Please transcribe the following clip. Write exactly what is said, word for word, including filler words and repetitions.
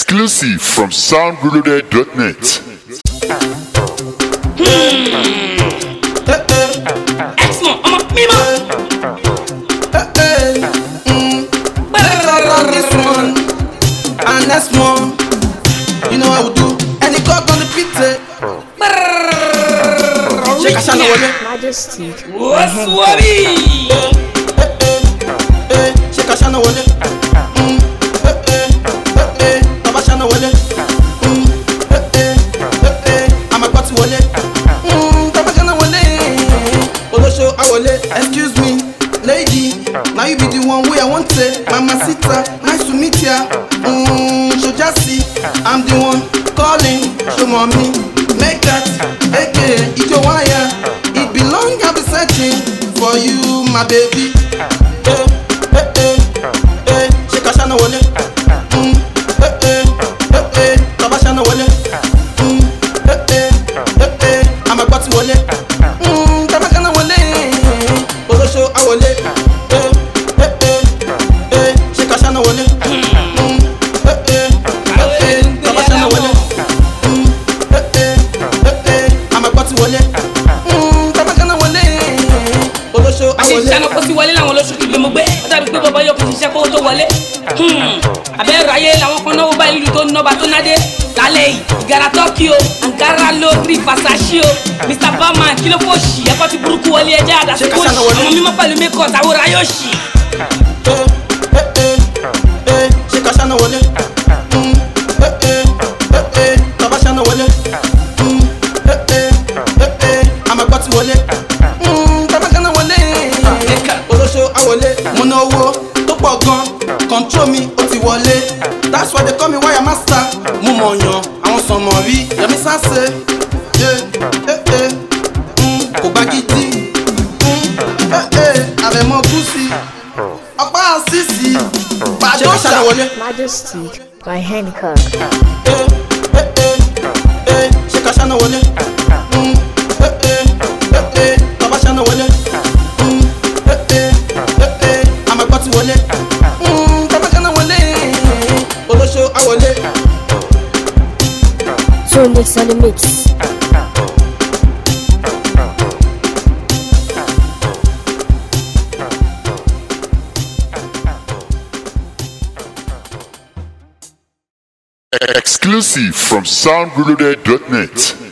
Exclusive from sound reloaded dot net. X-Mo, I'm a Mima. This one and next one, you know I would do any cock on the pizza. Shake a channel with it. Majesty. What's Wabby? Shake a channel with it. Taba channel with it. I'm a party with it. Taba channel with it. Olo show I will it. Excuse me, lady. Now you be the one way I want it. Mama Sita, nice to meet ya. Mm, so just see, I'm the one calling. Show mommy, make that, aka it's your wire. It belong, I'll be searching for you, my baby. Hey, hey, hey, hey, shake a shana wale. Mm, hey, hey, hey, hey, taba shana wale. Mm, hey, hey, hey, hey, I'm a party wale. Mm, taba shana wale. Olo show I wale. Hey, hey, hey, hey, shake a shana wale. Mm, hey, hey, hey, hey, taba shana wale. Mm, hey, hey, hey, hey, I'm a party wale. Mm, taba shana wale. Olo show I wale. Ṣáná kó sí wọlé làwọn olóṣù kìí gbé mo gbé. Ó dàbí pé bàbá yóò kò ṣiṣẹ́ kó tó wọlé. Àbẹ́rù ayé làwọn kan náwó bá ìlú tó nọ́ba tó nádé. Lálẹ́ yìí, ìgàrà tọ́kì o, Ankara lórí Versace o. mister Bowman kí ló fò ṣì? Ẹ̀kọ́ ti burúkú wọlé ẹjẹ́ àdásí kò ṣì. Àwọn mímọ́ pẹ̀lú mẹ́kọ̀ọ́ tàwòrán yóò ṣì. Hey, hey, hey, hey, shake a shana wale. Mm, hey, hey, hey, hey, taba shana wale. Mm, hey, hey, hey, hey, I'm a party wale. Mm, taba shana wale. Olo show I wale. Mo know wo tó pọ̀ gan. Control me ó ti wọlé. That's why they call me wire master. Mo mọ̀ yan àwọn sọmọ rí. Yẹmi sáṣe. Yeah, hey, hey, mm, kò gbá gidi. Mm, hey, hey, àrẹ̀mọ gúúsì. Ọ̀pá àṣìṣì. Bàdóṣà wọlé. Majesty by Hancock. Hey, hey, hey, hey, shake a shana wale. Mm, hey, hey, hey, hey, taba shana wale. Mm, hey, hey, hey, hey, I'm a party wale. Mm, taba shana wale. Olo show I wale. Two mix on the mix. Exclusive from sound reloaded dot net.